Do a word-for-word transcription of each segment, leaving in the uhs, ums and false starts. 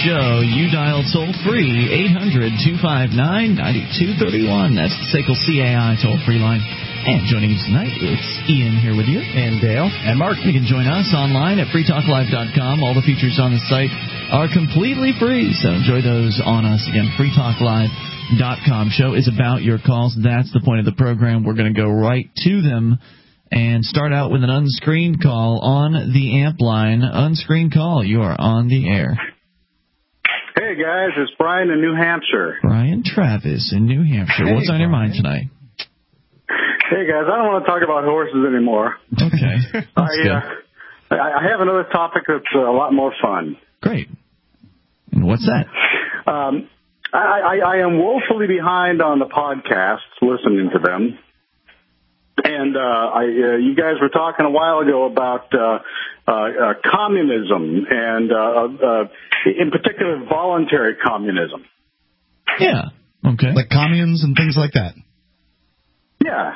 show, you dial toll-free eight hundred, two five nine, nine two three one. That's the S A C L C A I toll-free line. And joining us tonight, it's Ian here with you. And Dale. And Mark. You can join us online at free talk live dot com. All the features on the site are completely free, so enjoy those on us. Again, free talk live dot com. Show is about your calls. That's the point of the program. We're going to go right to them and start out with an unscreened call on the amp line. Unscreened call. You are on the air. Hey, guys. It's Brian in New Hampshire. Brian Travis in New Hampshire. Hey, What's on Brian. your mind tonight? Hey, guys. I don't want to talk about horses anymore. Okay. I, uh, I have another topic that's a lot more fun. Great. And what's that? Um, I, I, I am woefully behind on the podcasts, listening to them. And uh, I, uh, you guys were talking a while ago about uh, uh, uh, communism and, uh, uh, in particular, voluntary communism. Yeah. Okay. Like communes and things like that. Yeah.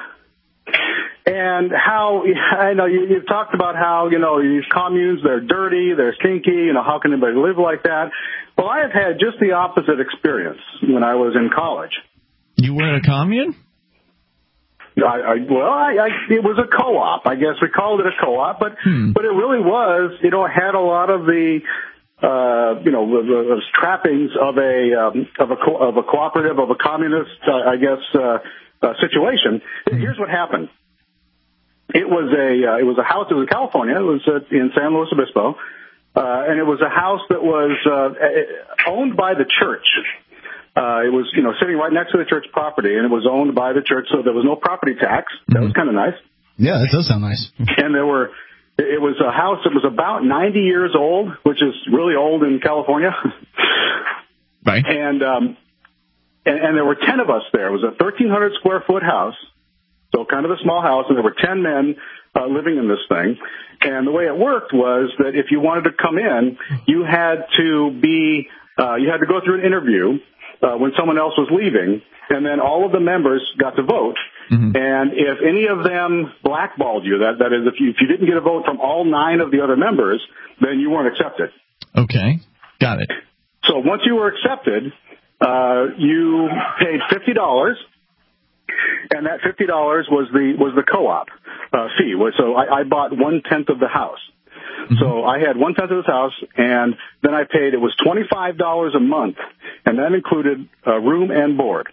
And how, I know you, you've talked about how, you know, these communes, they're dirty, they're stinky, you know, how can anybody live like that? Well, I have had just the opposite experience when I was in college. You were in a commune? I, I, well, I, I, it was a co-op. I guess we called it a co-op, but Hmm. but it really was. You know, it had a lot of the, uh, you know, the, the trappings of a um, of a co- of a cooperative, of a communist, uh, I guess, uh, uh, situation. Hmm. Here's what happened. It was a uh, it was a house. It was in California. It was uh, in San Luis Obispo, uh, and it was a house that was uh, owned by the church. Uh, it was, you know, sitting right next to the church property, and it was owned by the church, so there was no property tax. That was kind of nice. Yeah, that does sound nice. And there were, it was a house that was about ninety years old, which is really old in California. Right. And, um, and, and there were ten of us there. It was a thirteen hundred square foot house, so kind of a small house, and there were ten men uh, living in this thing. And the way it worked was that if you wanted to come in, you had to be, uh, you had to go through an interview. Uh, when someone else was leaving, and then all of the members got to vote. Mm-hmm. And if any of them blackballed you, that, that is, if you, if you didn't get a vote from all nine of the other members, then you weren't accepted. Okay. Got it. So once you were accepted, uh, you paid fifty dollars, and that fifty dollars was the, was the co-op uh, fee. So I, I bought one-tenth of the house. Mm-hmm. So I had one tenth of this house, and then I paid, it was twenty-five dollars a month, and that included uh, room and board.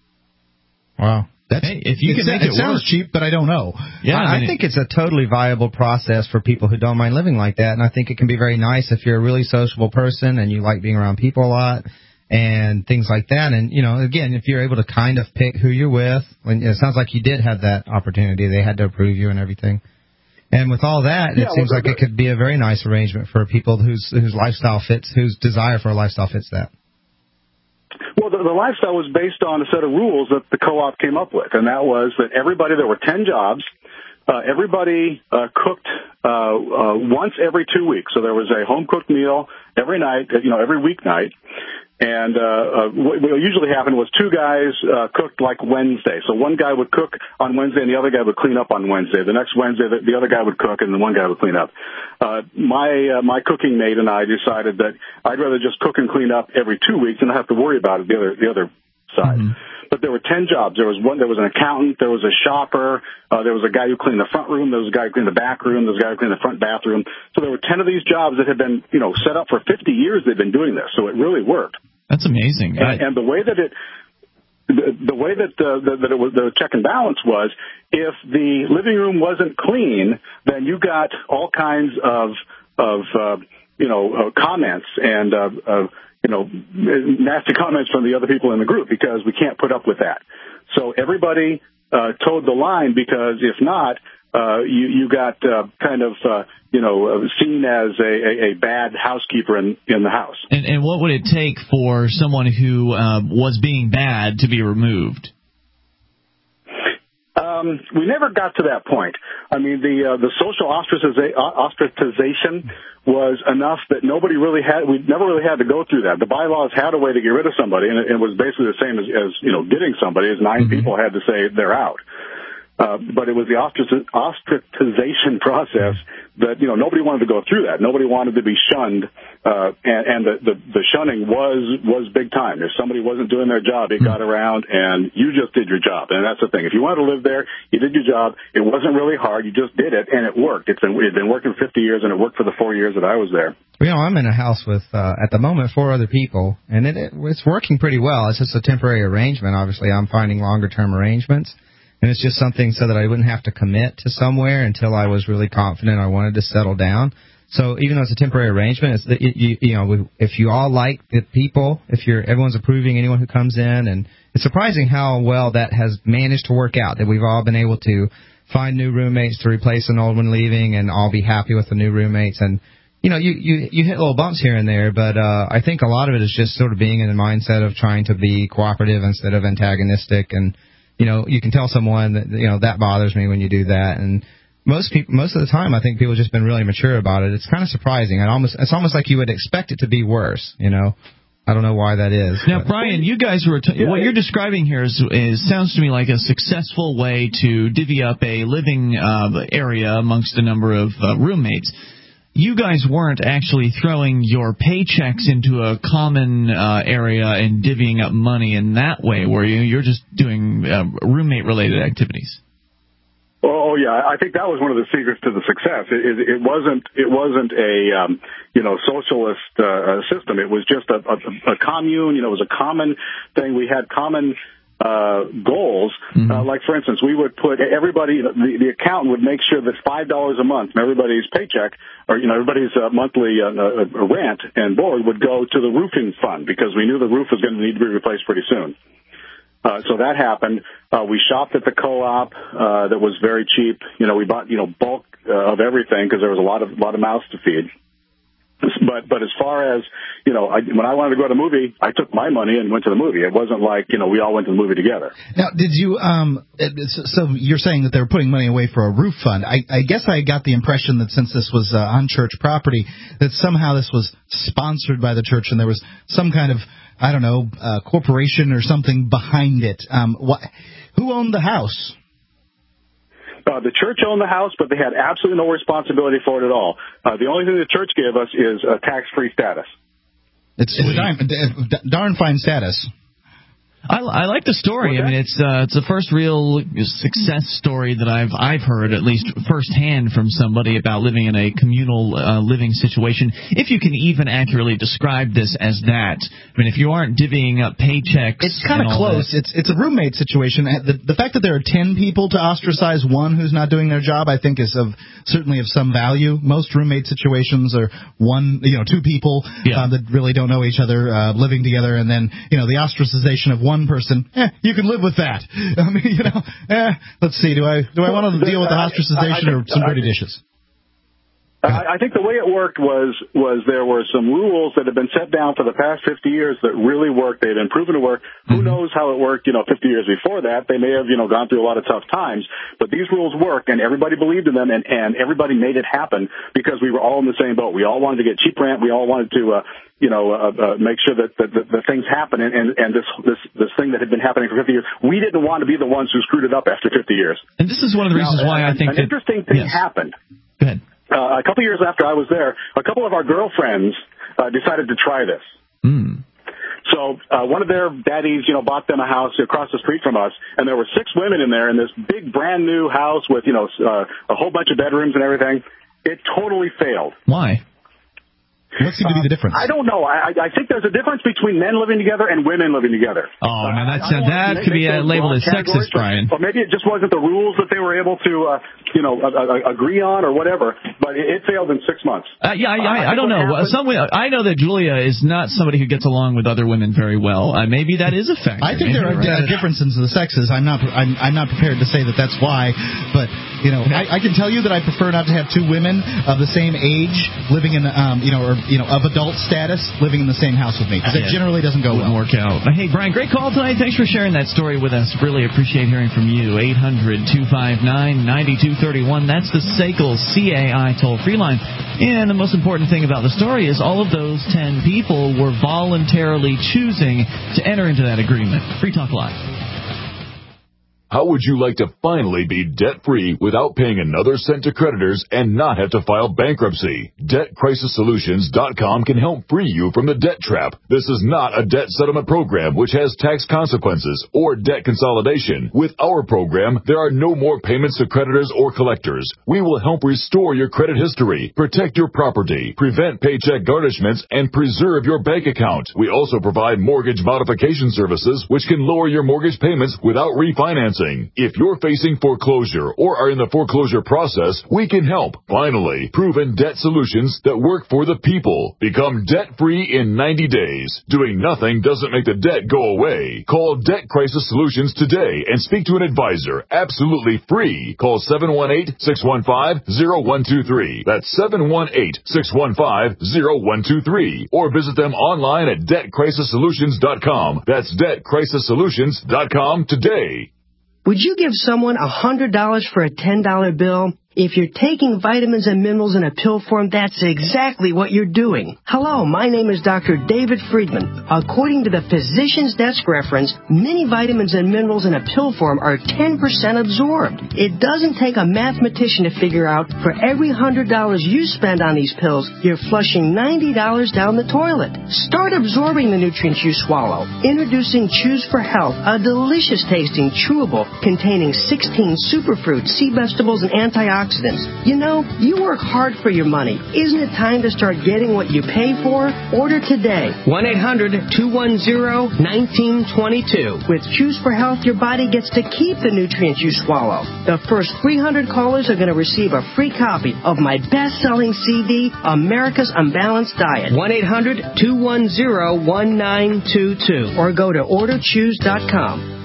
Wow. That's, hey, if you can make it, it, it sounds work. cheap, but I don't know. Yeah, I, I, mean, I think it's a totally viable process for people who don't mind living like that, and I think it can be very nice if you're a really sociable person and you like being around people a lot and things like that. And, you know, again, if you're able to kind of pick who you're with, and it sounds like you did have that opportunity. They had to approve you and everything. And with all that, it yeah, seems well, like it could be a very nice arrangement for people whose whose lifestyle fits, whose desire for a lifestyle fits that. Well, the, the lifestyle was based on a set of rules that the co-op came up with, and that was that everybody, there were ten jobs, uh, everybody uh, cooked uh, uh, once every two weeks. So there was a home-cooked meal every night, you know, every weeknight. And uh, uh, what usually happened was two guys uh, cooked like Wednesday. So one guy would cook on Wednesday and the other guy would clean up on Wednesday. The next Wednesday, the, the other guy would cook and then one guy would clean up. Uh, my uh, my cooking mate and I decided that I'd rather just cook and clean up every two weeks and not have to worry about it the other the other side. Mm-hmm. But there were ten jobs. There was one. There was an accountant. There was a shopper. Uh, there was a guy who cleaned the front room. There was a guy who cleaned the back room. There was a guy who cleaned the front bathroom. So there were ten of these jobs that had been, you know, set up for fifty years. They've been doing this, so it really worked. That's amazing. And, and the way that it, the, the way that uh, the, that it was, the check and balance was, if the living room wasn't clean, then you got all kinds of of uh, you know uh, comments and uh, uh, you know nasty comments from the other people in the group because we can't put up with that. So everybody uh, towed the line because if not, uh, you you got uh, kind of uh, you know seen as a, a, a bad housekeeper in in the house. And, and what would it take for someone who uh, was being bad to be removed? Um, we never got to that point. I mean, the uh, the social ostraciza- ostracization was enough that nobody really had. We never really had to go through that. The bylaws had a way to get rid of somebody, and it, it was basically the same as, as you know getting somebody. As nine mm-hmm. people had to say they're out. Uh, but it was the ostracization process that, you know, nobody wanted to go through that. Nobody wanted to be shunned, uh, and, and the, the, the shunning was, was big time. If somebody wasn't doing their job, it got around, and you just did your job. And that's the thing. If you wanted to live there, you did your job. It wasn't really hard. You just did it, and it worked. It's been, it's been working fifty years, and it worked for the four years that I was there. You know, I'm in a house with, uh, at the moment, four other people, and it, it it's working pretty well. It's just a temporary arrangement. Obviously, I'm finding longer-term arrangements. And it's just something so that I wouldn't have to commit to somewhere until I was really confident I wanted to settle down. So even though it's a temporary arrangement, it's the, it, you, you know, if you all like the people, if you're everyone's approving anyone who comes in, and it's surprising how well that has managed to work out. That we've all been able to find new roommates to replace an old one leaving, and all be happy with the new roommates. And you know, you you, you hit little bumps here and there, but uh, I think a lot of it is just sort of being in the mindset of trying to be cooperative instead of antagonistic. And you know, you can tell someone that, you know, that bothers me when you do that. And most people, most of the time, I think people have just been really mature about it. It's kind of surprising. And almost, it's almost like you would expect it to be worse, you know. I don't know why that is. Now, but. Brian, you guys were t- what you're describing here is, is sounds to me like a successful way to divvy up a living uh, area amongst a number of uh, roommates. You guys weren't actually throwing your paychecks into a common uh, area and divvying up money in that way, were you? You're just doing uh, roommate-related activities. Oh yeah, I think that was one of the secrets to the success. It, it, it wasn't it wasn't a um, you know socialist uh, system. It was just a, a, a commune. You know, it was a common thing. We had common uh, goals. Mm-hmm. Uh, like for instance, we would put everybody. The, the accountant would make sure that five dollars a month from everybody's paycheck, or you know everybody's uh, monthly uh, uh, rent and board would go to the roofing fund, because we knew the roof was going to need to be replaced pretty soon. Uh, so that happened. Uh, we shopped at the co-op, uh, that was very cheap. You know, we bought, you know, bulk uh, of everything because there was a lot of, lot of mouths to feed. But, but as far as, you know, I, when I wanted to go to the movie, I took my money and went to the movie. It wasn't like, you know, we all went to the movie together. Now, did you, um, so you're saying that they were putting money away for a roof fund. I, I guess I got the impression that since this was uh, on church property, that somehow this was sponsored by the church and there was some kind of, I don't know, uh, corporation or something behind it. Um, what, who owned the house? Uh, the church owned the house, but they had absolutely no responsibility for it at all. Uh, the only thing the church gave us is a tax-free status. It's, it's a darn, darn fine status. I, I like the story. I mean, it's uh, it's the first real success story that I've I've heard, at least firsthand, from somebody about living in a communal uh, living situation. If you can even accurately describe this as that. I mean, if you aren't divvying up paychecks, it's kind of close. That. It's it's a roommate situation. The, the fact that there are ten people to ostracize one who's not doing their job, I think, is of certainly of some value. Most roommate situations are one, you know, two people yeah. uh, that really don't know each other uh, living together, and then you know the ostracization of one person, eh, you can live with that. I mean, you know, eh, let's see, do I do I want to deal with the ostracization or some dirty dishes? I, I think the way it worked was was there were some rules that had been set down for the past fifty years that really worked. They had been proven to work. Mm-hmm. Who knows how it worked, you know, fifty years before that. They may have, you know, gone through a lot of tough times. But these rules worked, and everybody believed in them, and, and everybody made it happen because we were all in the same boat. We all wanted to get cheap rent. We all wanted to, uh, you know, uh, uh, make sure that the, the, the things happen. And, and, and this, this this thing that had been happening for fifty years, we didn't want to be the ones who screwed it up after fifty years. And this is one of the reasons now, why an, I think an that, interesting thing yes. happened. Go ahead. Uh, a couple years after I was there, a couple of our girlfriends uh, decided to try this. Mm. So uh, one of their daddies, you know, bought them a house across the street from us, and there were six women in there in this big brand new house with, you know, uh, a whole bunch of bedrooms and everything. It totally failed. Why? What seemed to be the difference? Uh, I don't know. I, I think there's a difference between men living together and women living together. Oh, uh, now that's, uh, that could be uh, labeled as sexist, Brian. Or maybe it just wasn't the rules that they were able to, uh, you know, uh, uh, agree on or whatever. But it, it failed in six months. Uh, yeah, I, I, I, I don't know. Happened, Some, I know that Julia is not somebody who gets along with other women very well. Uh, maybe that is a factor. I think maybe there are right. uh, differences in the sexes. I'm not. I'm, I'm not prepared to say that that's why. But you know, I, I can tell you that I prefer not to have two women of the same age living in, um, you know, or you know, of adult status living in the same house with me, because it generally doesn't go well. Work out. Hey, Brian, great call tonight. Thanks for sharing that story with us. Really appreciate hearing from you. eight hundred, two five nine, nine two three one. That's the S A C L C A I toll-free line. And the most important thing about the story is all of those ten people were voluntarily choosing to enter into that agreement. Free Talk Live. How would you like to finally be debt-free without paying another cent to creditors and not have to file bankruptcy? Debt Crisis Solutions dot com can help free you from the debt trap. This is not a debt settlement program which has tax consequences or debt consolidation. With our program, there are no more payments to creditors or collectors. We will help restore your credit history, protect your property, prevent paycheck garnishments, and preserve your bank account. We also provide mortgage modification services which can lower your mortgage payments without refinancing. If you're facing foreclosure or are in the foreclosure process, we can help. Finally, proven debt solutions that work for the people. Become debt-free in ninety days. Doing nothing doesn't make the debt go away. Call Debt Crisis Solutions today and speak to an advisor. Absolutely free. Call seven one eight, six one five, zero one two three. That's seven one eight, six one five, zero one two three. Or visit them online at Debt Crisis Solutions dot com. That's Debt Crisis Solutions dot com today. Would you give someone one hundred dollars for a ten dollar bill? If you're taking vitamins and minerals in a pill form, that's exactly what you're doing. Hello, my name is Doctor David Friedman. According to the Physician's Desk reference, many vitamins and minerals in a pill form are ten percent absorbed. It doesn't take a mathematician to figure out for every one hundred dollars you spend on these pills, you're flushing ninety dollars down the toilet. Start absorbing the nutrients you swallow. Introducing Choose for Health, a delicious tasting chewable containing sixteen superfruits, sea vegetables, and antioxidants. You know, you work hard for your money. Isn't it time to start getting what you pay for? Order today. one eight hundred, two one zero, one nine two two. With Choose for Health, your body gets to keep the nutrients you swallow. The first three hundred callers are going to receive a free copy of my best-selling C D, America's Unbalanced Diet. one eight hundred, two one zero, one nine two two. Or go to order choose dot com.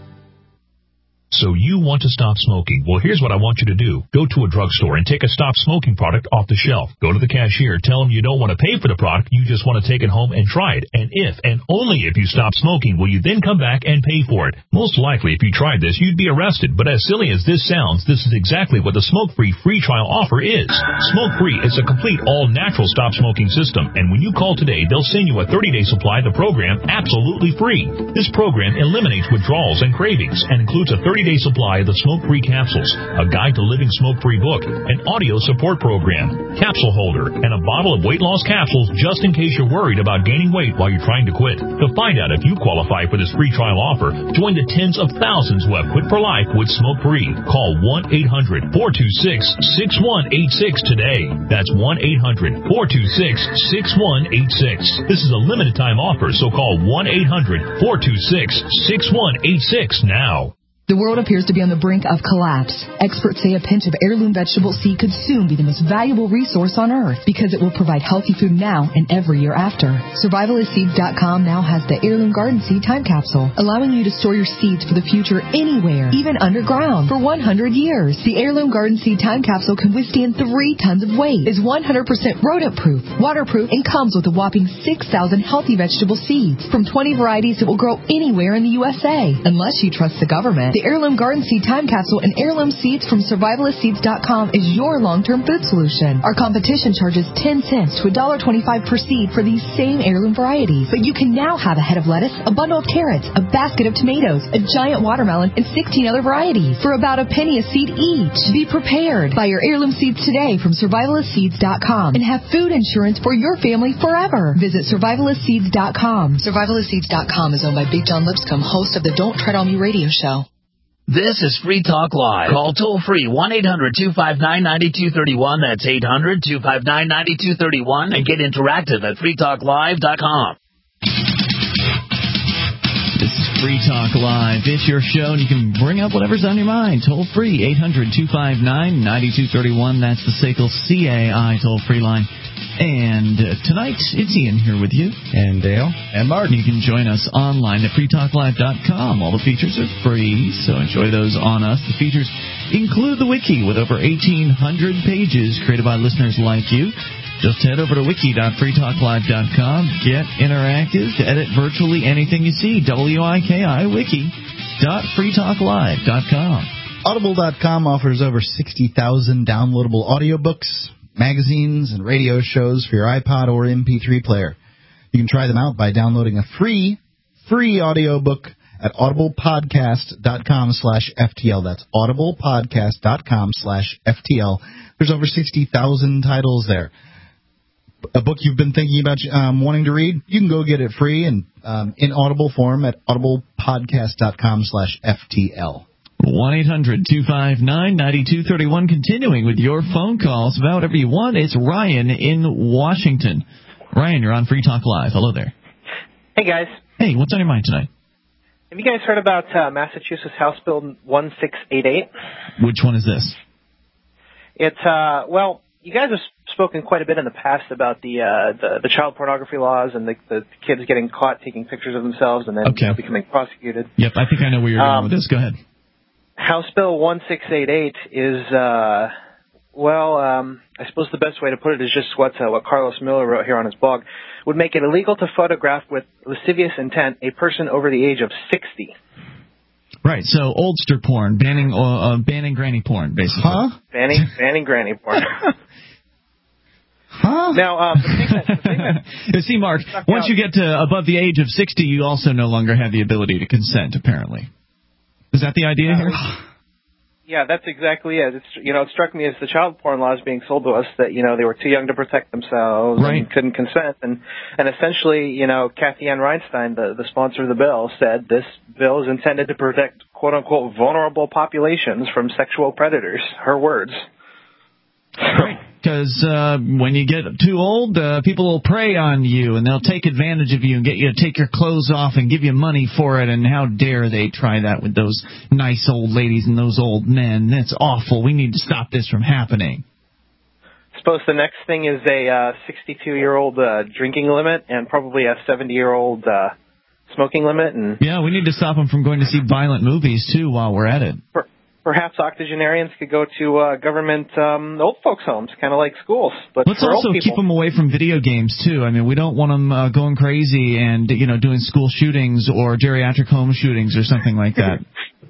So you want to stop smoking. Well, here's what I want you to do. Go to a drugstore and take a stop smoking product off the shelf. Go to the cashier. Tell them you don't want to pay for the product. You just want to take it home and try it. And if, and only if you stop smoking, will you then come back and pay for it. Most likely, if you tried this, you'd be arrested. But as silly as this sounds, this is exactly what the Smoke-Free free trial offer is. Smoke-Free is a complete all-natural stop smoking system. And when you call today, they'll send you a thirty-day supply of the program absolutely free. This program eliminates withdrawals and cravings and includes a thirty-day supply of the Smoke-Free capsules, a guide to living smoke-free book, an audio support program, capsule holder, and a bottle of weight loss capsules just in case you're worried about gaining weight while you're trying to quit. To find out if you qualify for this free trial offer, join the tens of thousands who have quit for life with Smoke-Free. Call one eight hundred, four two six, six one eight six today. That's one eight hundred, four two six, six one eight six. This is a limited time offer, so call one eight hundred, four two six, six one eight six now. The world appears to be on the brink of collapse. Experts say a pinch of heirloom vegetable seed could soon be the most valuable resource on earth because it will provide healthy food now and every year after. Survivalist Seeds dot com now has the Heirloom Garden Seed Time Capsule, allowing you to store your seeds for the future anywhere, even underground, for one hundred years. The Heirloom Garden Seed Time Capsule can withstand three tons of weight, is one hundred percent rodent-proof, waterproof, and comes with a whopping six thousand healthy vegetable seeds from twenty varieties that will grow anywhere in the U S A, unless you trust the government. The Heirloom Garden Seed Time Capsule and heirloom seeds from Survivalist Seeds dot com is your long-term food solution. Our competition charges ten cents to one dollar twenty-five per seed for these same heirloom varieties. But you can now have a head of lettuce, a bundle of carrots, a basket of tomatoes, a giant watermelon, and sixteen other varieties for about a penny a seed each. Be prepared. Buy your heirloom seeds today from Survivalist Seeds dot com and have food insurance for your family forever. Visit Survivalist Seeds dot com. Survivalist Seeds dot com is owned by Big John Lipscomb, host of the Don't Tread on Me radio show. This is Free Talk Live. Call toll-free one eight hundred, two five nine, nine two three one. That's eight hundred, two five nine, nine two three one. And get interactive at free talk live dot com. This is Free Talk Live. It's your show, and you can bring up whatever's on your mind. Toll-free, eight hundred, two five nine, nine two three one. That's the S A C L C A I toll-free line. And uh, tonight, it's Ian here with you. And Dale. And Martin. You can join us online at free talk live dot com. All the features are free, so enjoy those on us. The features include the wiki with over eighteen hundred pages created by listeners like you. Just head over to wiki dot free talk live dot com. Get interactive. Edit virtually anything you see. W I K I, wiki dot free talk live dot com. Audible dot com offers over sixty thousand downloadable audiobooks, magazines, and radio shows for your iPod or M P three player. You can try them out by downloading a free, free audiobook at audiblepodcast.com slash FTL. That's audiblepodcast.com slash FTL. There's over sixty thousand titles there. A book you've been thinking about um, wanting to read, you can go get it free and um, in Audible form at audiblepodcast.com slash FTL. one eight hundred two five nine nine two three one. Continuing with your phone calls about whatever you want. It's Ryan in Washington. Ryan, you're on Free Talk Live. Hello there. Hey, guys. Hey, what's on your mind tonight? Have you guys heard about uh, Massachusetts House Bill one six eight eight? Which one is this? It's, uh, well, you guys have spoken quite a bit in the past about the uh, the, the child pornography laws and the, the kids getting caught taking pictures of themselves and then okay. you know, becoming prosecuted. Yep, I think I know where you're um, going with this. Go ahead. House Bill one six eight eight is, uh, well, um, I suppose the best way to put it is just what uh, what Carlos Miller wrote here on his blog, would make it illegal to photograph with lascivious intent a person over the age of sixty. Right, so oldster porn, banning uh, uh, banning granny porn, basically. Huh? Banning, banning granny porn. Huh? Now, um, the thing that, the thing that see, Mark, once out, you get to above the age of sixty, you also no longer have the ability to consent, apparently. Is that the idea uh, here? Yeah, that's exactly it. It's, you know, it struck me as the child porn laws being sold to us that, you know, they were too young to protect themselves right. and couldn't consent. And, and essentially, you know, Kathy Ann Reinstein, the, the sponsor of the bill, said this bill is intended to protect, quote-unquote, vulnerable populations from sexual predators. Her words. Right. Because uh, when you get too old, uh, people will prey on you, and they'll take advantage of you and get you to take your clothes off and give you money for it, and how dare they try that with those nice old ladies and those old men. That's awful. We need to stop this from happening. I suppose the next thing is a uh, sixty-two-year-old uh, drinking limit and probably a seventy-year-old uh, smoking limit. And yeah, we need to stop them from going to see violent movies, too, while we're at it. For- Perhaps octogenarians could go to uh, government um, old folks' homes, kind of like schools. But let's for also old people, keep them away from video games too. I mean, we don't want them uh, going crazy and you know doing school shootings or geriatric home shootings or something like that.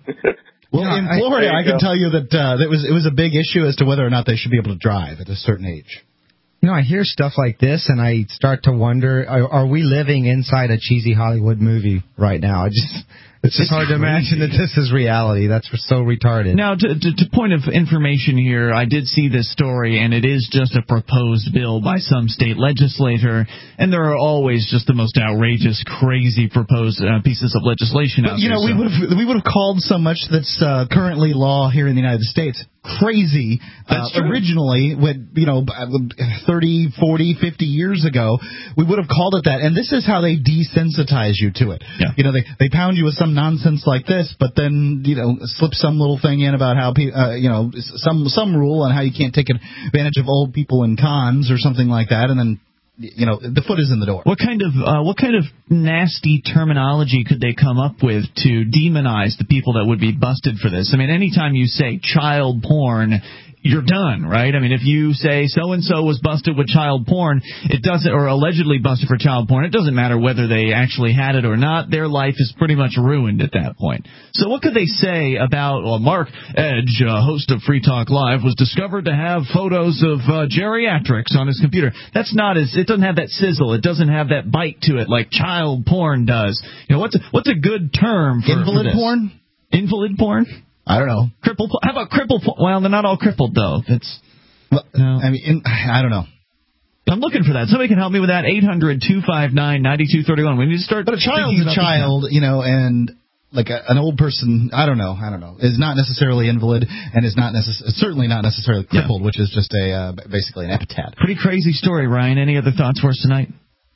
Well, yeah, in Florida, I, I can go. tell you that uh, it was it was a big issue as to whether or not they should be able to drive at a certain age. You know, I hear stuff like this, and I start to wonder: Are, are we living inside a cheesy Hollywood movie right now? I just. It's just It's hard to imagine that this is reality. That's so retarded. Now, to, to, to point of information here, I did see this story, and it is just a proposed bill by some state legislator, and there are always just the most outrageous, crazy proposed uh, pieces of legislation But, out you there. know, we so. would have we would have called so much that's uh, currently law here in the United States crazy. That's uh, true. Originally, when, you know, thirty, forty, fifty years ago, we would have called it that. And this is how they desensitize you to it. Yeah. You know, they they pound you with some nonsense like this, but then, you know, slip some little thing in about how, pe- uh, you know, some some rule on how you can't take advantage of old people in cons or something like that, and then, you know, the foot is in the door. What kind of uh, what kind of nasty terminology could they come up with to demonize the people that would be busted for this? I mean, anytime you say child porn, you're done, right? I mean, if you say so-and-so was busted with child porn, it doesn't, or allegedly busted for child porn, it doesn't matter whether they actually had it or not. Their life is pretty much ruined at that point. So what could they say about, well, Mark Edge, uh, host of Free Talk Live, was discovered to have photos of uh, geriatrics on his computer? That's not as, it doesn't have that sizzle. It doesn't have that bite to it like child porn does. You know, what's a, what's a good term for Invalid for this? porn? Invalid porn? I don't know. Cripple? How about cripple? Well, they're not all crippled though. It's well, no. I mean, in, I don't know. I'm looking for that. Somebody can help me with that. eight hundred two five nine nine two three one. We need to start. But a child's a child, you know, and like a, an old person, I don't know, I don't know, is not necessarily invalid and is not necess- certainly not necessarily crippled, yeah. which is just a uh, basically an epithet. Pretty crazy story, Ryan. Any other thoughts for us tonight?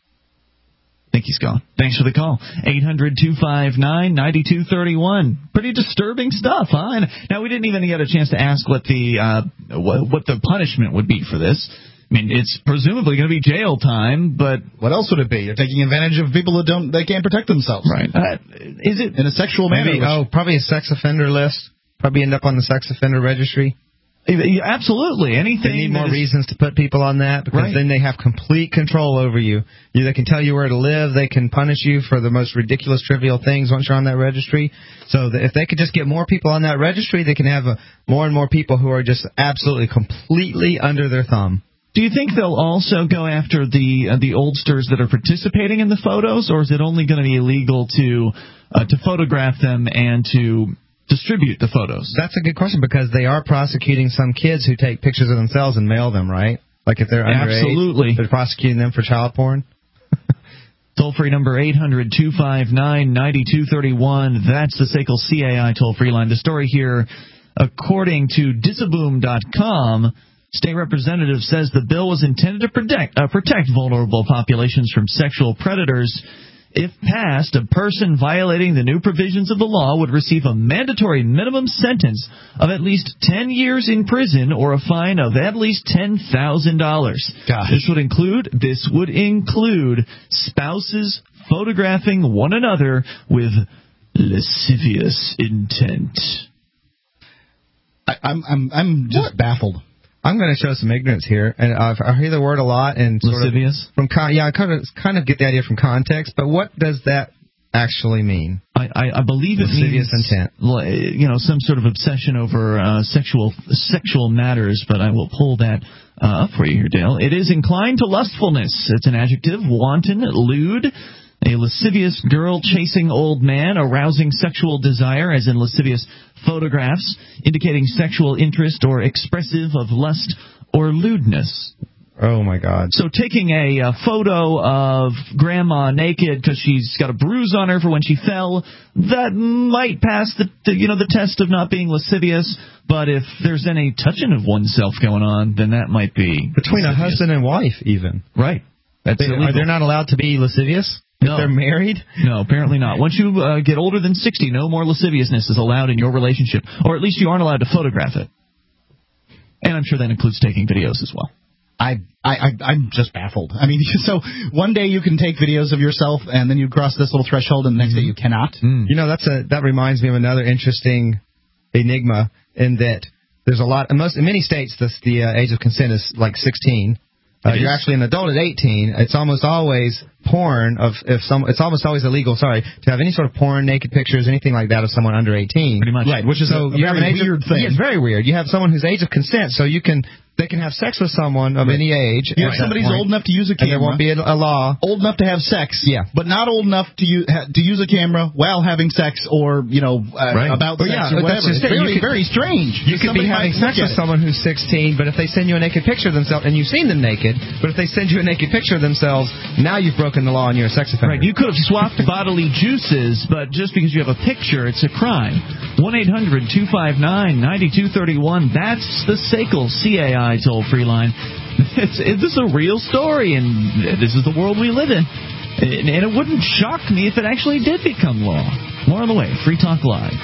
I think he's gone. Thanks for the call. eight hundred two five nine nine two three one. Pretty disturbing stuff, huh? And now, we didn't even get a chance to ask what the uh, what, what the punishment would be for this. I mean, it's presumably going to be jail time, but what else would it be? You're taking advantage of people that don't, they can't protect themselves. Right. Uh, is it in a sexual manner? Maybe, oh, probably a sex offender list. Probably end up on the sex offender registry. Absolutely. Anything. They need more is, reasons to put people on that because right. then they have complete control over you. you. They can tell you where to live. They can punish you for the most ridiculous, trivial things once you're on that registry. So that if they could just get more people on that registry, they can have a, more and more people who are just absolutely, completely under their thumb. Do you think they'll also go after the uh, the oldsters that are participating in the photos, or is it only going to be illegal to uh, to photograph them and to distribute the photos? That's a good question, because they are prosecuting some kids who take pictures of themselves and mail them, right? Like if they're underage, absolutely, they're prosecuting them for child porn. Toll-free number eight hundred two five nine nine two three one. That's the S A C L C A I toll-free line. The story here, according to Disaboom dot com, state representative says the bill was intended to protect, uh, protect vulnerable populations from sexual predators. If passed, a person violating the new provisions of the law would receive a mandatory minimum sentence of at least ten years in prison or a fine of at least ten thousand dollars. This would include this would include spouses photographing one another with lascivious intent. I, I'm I'm I'm just what? baffled. I'm going to show some ignorance here, and uh, I hear the word a lot, and sort lascivious. Of from con- yeah, I kind of kind of get the idea from context. But what does that actually mean? I, I, I believe it lascivious means intent. You know, some sort of obsession over uh, sexual sexual matters. But I will pull that uh, up for you here, Dale. It is inclined to lustfulness. It's an adjective. Wanton, lewd. A lascivious girl chasing old man, arousing sexual desire, as in lascivious photographs, indicating sexual interest or expressive of lust or lewdness. Oh, my God. So taking a, a photo of Grandma naked because she's got a bruise on her for when she fell, that might pass the, the you know the test of not being lascivious. But if there's any touching of oneself going on, then that might be between lascivious. A husband and wife, even. Right. That's they, are they not allowed to be lascivious? No. If they're married? No, apparently not. Once you uh, get older than sixty, no more lasciviousness is allowed in your relationship. Or at least you aren't allowed to photograph it. And I'm sure that includes taking videos as well. I, I, I'm just baffled. I mean, so one day you can take videos of yourself, and then you cross this little threshold, and the next day you cannot. Mm. You know, that's a that reminds me of another interesting enigma in that there's a lot, in, most, in many states, the, the uh, age of consent is like sixteen. Uh, you're actually an adult at eighteen. It's almost always porn of if some. It's almost always illegal. Sorry, to have any sort of porn, naked pictures, anything like that of someone under eighteen. Pretty much, right? Which is so a, a you have an very age weird of, thing. Yeah, it's very weird. You have someone whose age of consent, so you can they can have sex with someone of right. any age. You have somebody who's old enough to use a camera. And there won't be a, a law. Old enough to have sex. Yeah, but not old enough to use ha, to use a camera while having sex, or you know uh, right. about well, sex yeah, or whatever. It's very could, very strange. You could be having sex with someone who's sixteen, but if they send you a naked picture of themselves, and you've seen them naked, but if they send you a naked picture of themselves, now you've broken the law and you're a sex offender. Right. You could have swapped bodily juices, but just because you have a picture, it's a crime. one eight hundred two five nine nine two three one. That's the S A C L C A I toll-free line. It's, it, this is a real story, and this is the world we live in. And, and it wouldn't shock me if it actually did become law. More on the way. Free Talk Live.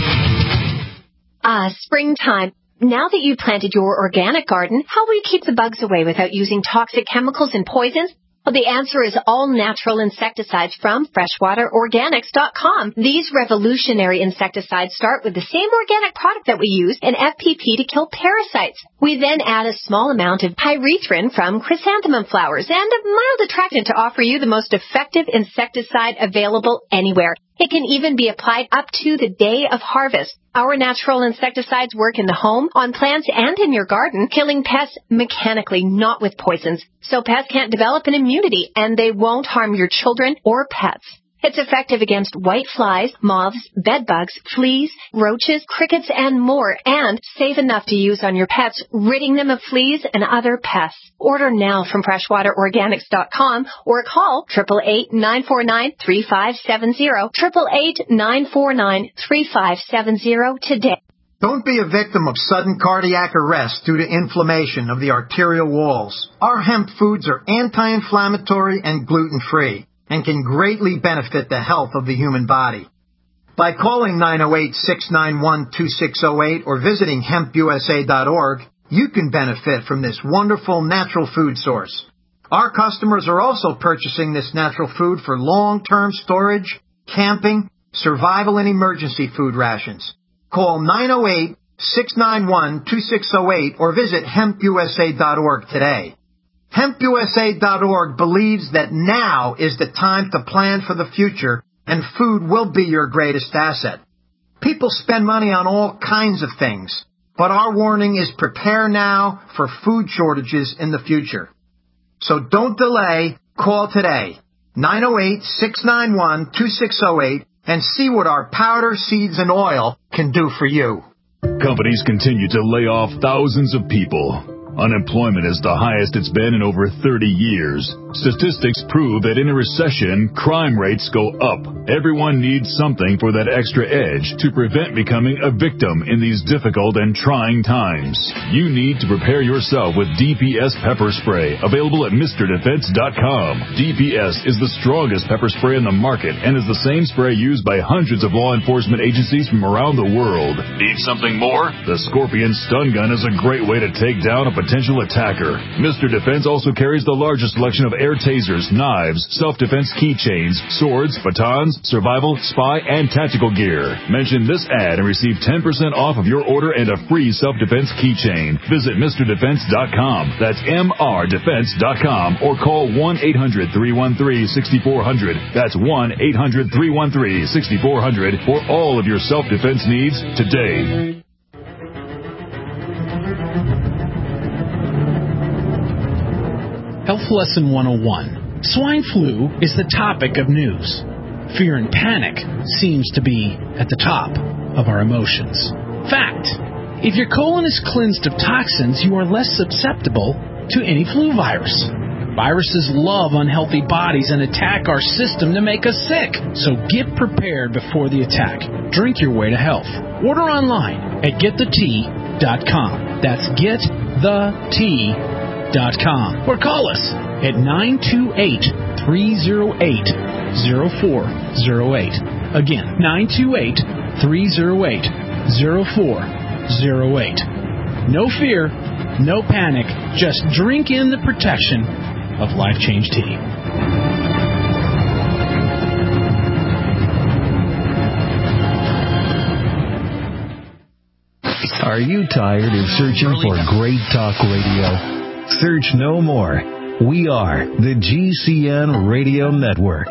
Ah, uh, springtime. Now that you've planted your organic garden, how will you keep the bugs away without using toxic chemicals and poisons? Well, the answer is all natural insecticides from freshwater organics dot com. These revolutionary insecticides start with the same organic product that we use in F P P to kill parasites. We then add a small amount of pyrethrin from chrysanthemum flowers and a mild attractant to offer you the most effective insecticide available anywhere. It can even be applied up to the day of harvest. Our natural insecticides work in the home, on plants, and in your garden, killing pests mechanically, not with poisons. So pests can't develop an immunity, and they won't harm your children or pets. It's effective against white flies, moths, bedbugs, fleas, roaches, crickets, and more, and safe enough to use on your pets, ridding them of fleas and other pests. Order now from freshwater organics dot com or call eight eight eight, nine four nine, three five seven zero, eight eight eight, nine four nine, three five seven zero today. Don't be a victim of sudden cardiac arrest due to inflammation of the arterial walls. Our hemp foods are anti-inflammatory and gluten-free, and can greatly benefit the health of the human body. By calling nine oh eight, six nine one, two six oh eight or visiting hemp U S A dot org, you can benefit from this wonderful natural food source. Our customers are also purchasing this natural food for long-term storage, camping, survival, and emergency food rations. Call nine oh eight, six nine one, two six oh eight or visit hemp U S A dot org today. hemp U S A dot org believes that now is the time to plan for the future, and food will be your greatest asset. People spend money on all kinds of things. But our warning is prepare now for food shortages in the future. So don't delay. Call today, nine oh eight, six nine one, two six oh eight, and see what our powder, seeds, and oil can do for you. Companies continue to lay off thousands of people. Unemployment is the highest it's been in over thirty years. Statistics prove that in a recession, crime rates go up. Everyone needs something for that extra edge to prevent becoming a victim in these difficult and trying times. You need to prepare yourself with D P S pepper spray, available at Mister Defense dot com. D P S is the strongest pepper spray in the market and is the same spray used by hundreds of law enforcement agencies from around the world. Need something more? The Scorpion Stun Gun is a great way to take down a potential attacker. Mister Defense also carries the largest selection of air tasers, knives, self-defense keychains, swords, batons, survival, spy, and tactical gear. Mention this ad and receive ten percent off of your order and a free self-defense keychain. Visit Mister Defense dot com. That's M R Defense dot com or call one eight hundred, three one three, six four zero zero. That's one eight hundred, three one three, six four zero zero for all of your self-defense needs today. Health Lesson one oh one. Swine flu is the topic of news. Fear and panic seems to be at the top of our emotions. Fact: if your colon is cleansed of toxins, you are less susceptible to any flu virus. Viruses love unhealthy bodies and attack our system to make us sick. So get prepared before the attack. Drink your way to health. Order online at get the tea dot com. That's get the tea dot com. Or call us at nine two eight, three oh eight, oh four oh eight. Again, nine two eight, three oh eight, oh four oh eight. No fear, no panic. Just drink in the protection of Life Change Tea. Are you tired of searching for great talk radio? Search no more. We are the G C N Radio Network.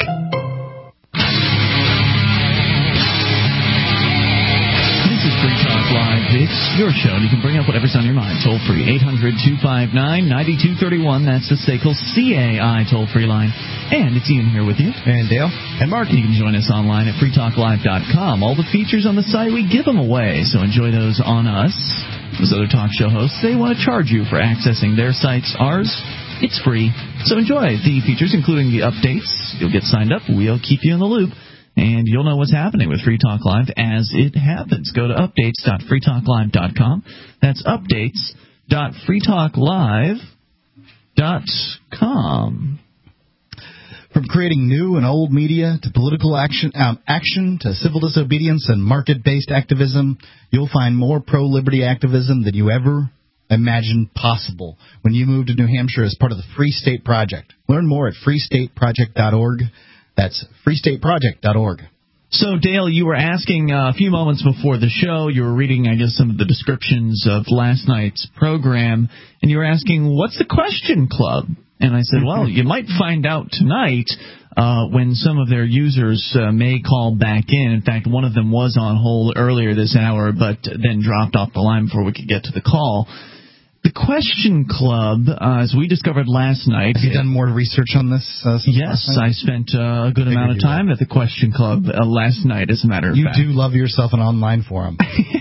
It's your show, and you can bring up whatever's on your mind. Toll free, eight hundred, two five nine, nine two three one. That's the S A C L C A I toll-free line. And it's Ian here with you. And Dale. And Mark. You can join us online at free talk live dot com. All the features on the site, we give them away, so enjoy those on us. Those other talk show hosts, they want to charge you for accessing their sites. Ours, it's free. So enjoy the features, including the updates. You'll get signed up. We'll keep you in the loop. And you'll know what's happening with Free Talk Live as it happens. Go to updates dot free talk live dot com. That's updates dot free talk live dot com. From creating new and old media to political action, um, action to civil disobedience and market-based activism, you'll find more pro-liberty activism than you ever imagined possible when you move to New Hampshire as part of the Free State Project. Learn more at free state project dot org. That's free state project dot org. So, Dale, you were asking uh, a few moments before the show, you were reading, I guess, some of the descriptions of last night's program, and you were asking, what's the question club? And I said, well, you might find out tonight uh, when some of their users uh, may call back in. In fact, one of them was on hold earlier this hour, but then dropped off the line before we could get to the call. The Question Club, uh, as we discovered last night... Have you done more research on this? Uh, yes, I spent uh, a good amount of time at the Question Club uh, last night, as a matter of you fact. You do love yourself an online forum.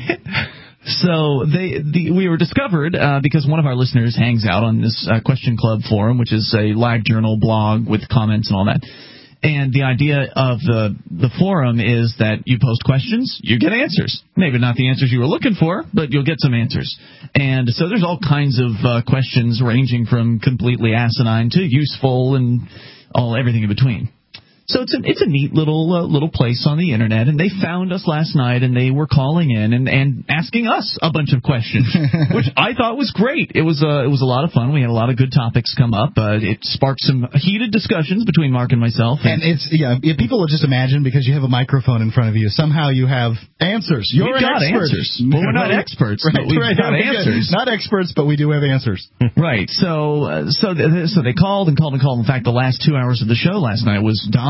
So they, the, we were discovered uh, because one of our listeners hangs out on this uh, Question Club forum, which is a live journal blog with comments and all that. And the idea of the the forum is that you post questions, you get answers. Maybe not the answers you were looking for, but you'll get some answers. And so there's all kinds of uh, questions ranging from completely asinine to useful and all everything in between. So it's a, it's a neat little uh, little place on the internet, and they found us last night, and they were calling in and, and asking us a bunch of questions, which I thought was great. It was uh, it was a lot of fun. We had a lot of good topics come up. Uh, it sparked some heated discussions between Mark and myself. And, and it's yeah, people will just imagine because you have a microphone in front of you, somehow you have answers. You're we've got expert. answers. Well, we're not experts, right, but we've right, got right, answers. Not experts, but we do have answers. Right. So uh, so th- so they called and called and called. In fact, the last two hours of the show last night was Don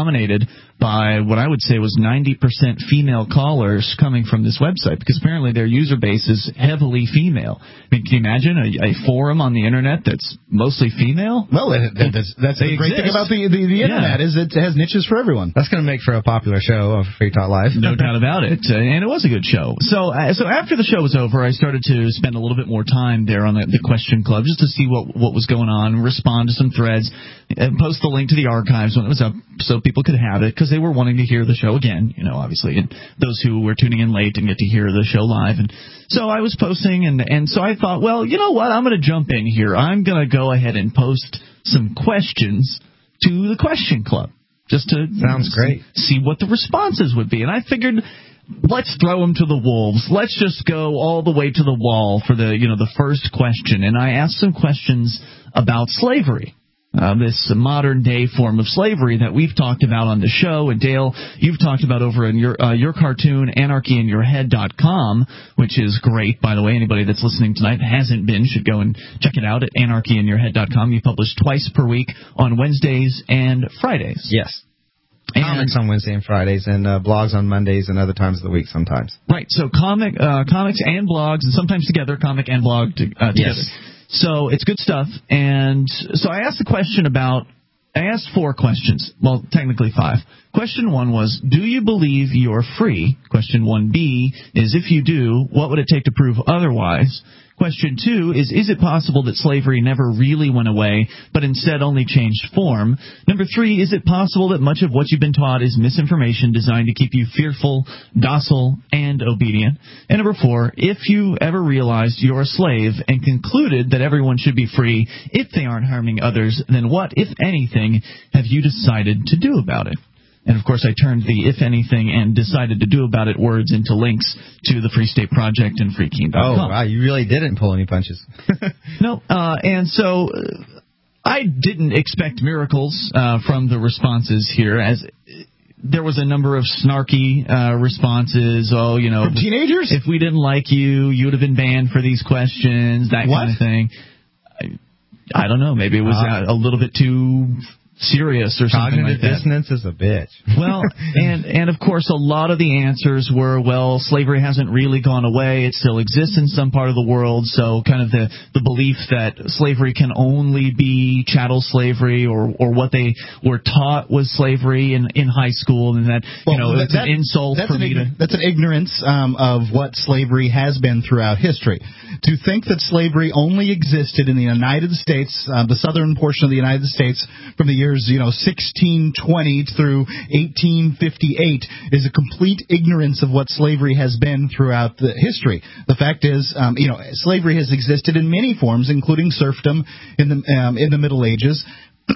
dominated by what I would say was ninety percent female callers coming from this website, because apparently their user base is heavily female. I mean, can you imagine a, a forum on the internet that's mostly female? Well, it, it, that's, that's the great thing about the, the, the internet yeah. is it has niches for everyone. That's going to make for a popular show of Free Talk Live. No doubt about it. Uh, and it was a good show. So uh, so after the show was over, I started to spend a little bit more time there on the, the Question Club just to see what, what was going on, respond to some threads, and post the link to the archives when it was up so people could have it, because they were wanting to hear the show again, you know, obviously. And those who were tuning in late didn't get to hear the show live. And so I was posting, and, and so I thought, well, you know what? I'm going to jump in here. I'm going to go ahead and post some questions to the Question Club, just to Sounds great. see what the responses would be. And I figured, let's throw them to the wolves. Let's just go all the way to the wall for the, you know, the first question. And I asked some questions about slavery. Uh, this modern-day form of slavery that we've talked about on the show. And, Dale, you've talked about over in your uh, your cartoon, anarchy in your head dot com, which is great, by the way. Anybody that's listening tonight that hasn't been should go and check it out at anarchy in your head dot com. You publish twice per week on Wednesdays and Fridays. Yes. And comics on Wednesday and Fridays, and uh, blogs on Mondays and other times of the week sometimes. Right, so comic, uh, comics and blogs, and sometimes together, comic and blog to, uh, together. Yes. So it's good stuff. And so I asked the question about, I asked four questions. Well, technically five. Question one was, do you believe you're free? Question one B is, if you do, what would it take to prove otherwise? Question two is, is it possible that slavery never really went away, but instead only changed form? Number three, is it possible that much of what you've been taught is misinformation designed to keep you fearful, docile, and obedient? And number four, if you ever realized you're a slave and concluded that everyone should be free if they aren't harming others, then what, if anything, have you decided to do about it? And, of course, I turned the if anything and decided to do about it words into links to the Free State Project and free keen dot com. Oh, wow, you really didn't pull any punches. No, uh, and so uh, I didn't expect miracles uh, from the responses here, as there was a number of snarky uh, responses. Oh, you know, from teenagers? If we didn't like you, you would have been banned for these questions, that what? kind of thing. I, I don't know. Maybe it was uh, a little bit too serious or something Cognitive like that. dissonance is a bitch. Well, and and of course a lot of the answers were, well, slavery hasn't really gone away. It still exists in some part of the world. So kind of the, the belief that slavery can only be chattel slavery, or, or what they were taught was slavery in, in high school, and that, well, you know, that, it's an insult that's for an me ign- to... That's an ignorance um, of what slavery has been throughout history. To think that slavery only existed in the United States, uh, the southern portion of the United States, from the years, you know, sixteen twenty through eighteen fifty-eight is a complete ignorance of what slavery has been throughout the history. The fact is, um, you know, slavery has existed in many forms, including serfdom in the um, in the Middle Ages.